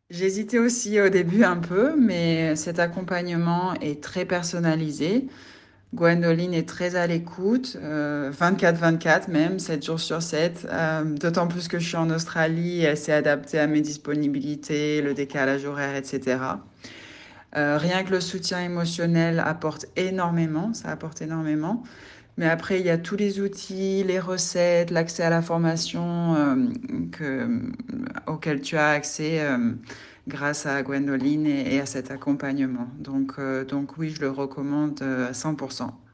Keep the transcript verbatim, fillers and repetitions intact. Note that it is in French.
J'hésitais aussi au début un peu, mais cet accompagnement est très personnalisé. Gwendoline est très à l'écoute, euh, vingt-quatre vingt-quatre même, sept jours sur sept. Euh, d'autant plus que je suis en Australie, elle s'est adaptée à mes disponibilités, le décalage horaire, et cetera. Euh, rien que le soutien émotionnel apporte énormément, ça apporte énormément. Mais après, il y a tous les outils, les recettes, l'accès à la formation euh, que, auquel tu as accès euh, grâce à Gwendoline et, et à cet accompagnement. Donc, euh, donc oui, je le recommande euh, à cent pour cent.